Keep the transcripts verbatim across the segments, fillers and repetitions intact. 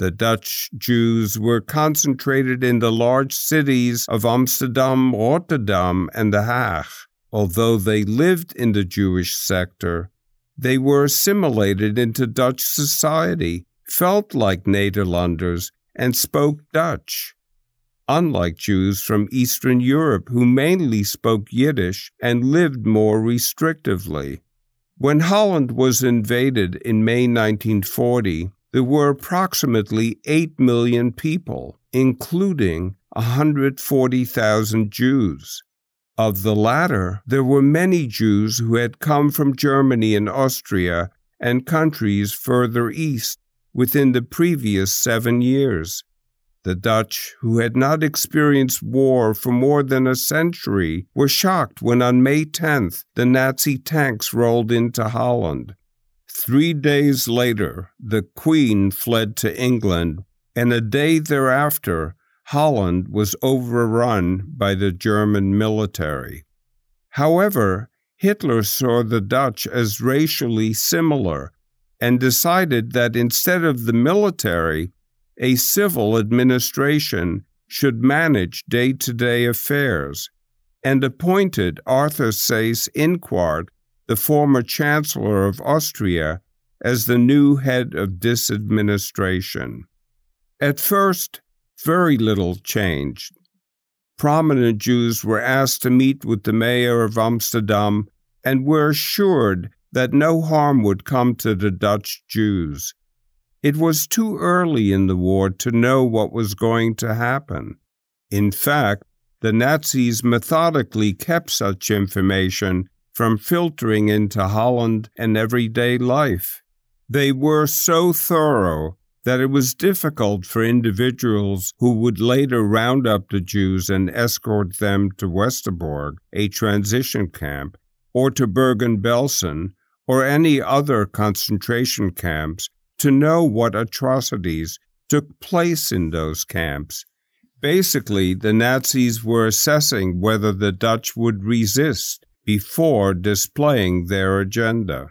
The Dutch Jews were concentrated in the large cities of Amsterdam, Rotterdam, and The Hague. Although they lived in the Jewish sector, they were assimilated into Dutch society, felt like Nederlanders, and spoke Dutch. Unlike Jews from Eastern Europe who mainly spoke Yiddish and lived more restrictively. When Holland was invaded in May nineteen forty, there were approximately eight million people, including one hundred forty thousand Jews. Of the latter, there were many Jews who had come from Germany and Austria and countries further east within the previous seven years. The Dutch, who had not experienced war for more than a century, were shocked when on May tenth the Nazi tanks rolled into Holland. Three days later, the Queen fled to England, and a day thereafter, Holland was overrun by the German military. However, Hitler saw the Dutch as racially similar and decided that instead of the military, a civil administration should manage day-to-day affairs, and appointed Arthur Seyss-Inquart, the former Chancellor of Austria, as the new head of this administration. At first, very little changed. Prominent Jews were asked to meet with the mayor of Amsterdam and were assured that no harm would come to the Dutch Jews. It was too early in the war to know what was going to happen. In fact, the Nazis methodically kept such information from filtering into Holland and everyday life. They were so thorough that it was difficult for individuals who would later round up the Jews and escort them to Westerbork, a transition camp, or to Bergen-Belsen, or any other concentration camps, to know what atrocities took place in those camps. Basically, the Nazis were assessing whether the Dutch would resist before displaying their agenda.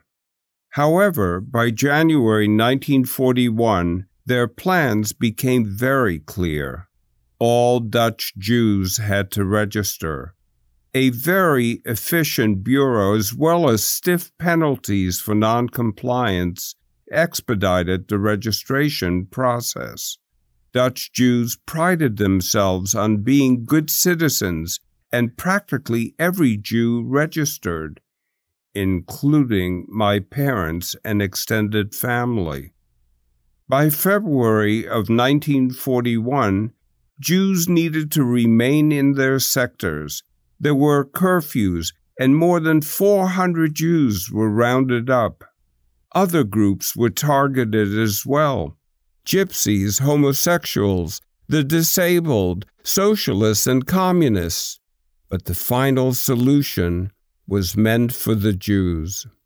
However, by January nineteen forty-one, their plans became very clear. All Dutch Jews had to register. A very efficient bureau, as well as stiff penalties for noncompliance, expedited the registration process. Dutch Jews prided themselves on being good citizens, and practically every Jew registered, including my parents and extended family. By February of nineteen forty-one, Jews needed to remain in their sectors. There were curfews, and more than four hundred Jews were rounded up. Other groups were targeted as well: gypsies, homosexuals, the disabled, socialists, and communists. But the final solution was meant for the Jews.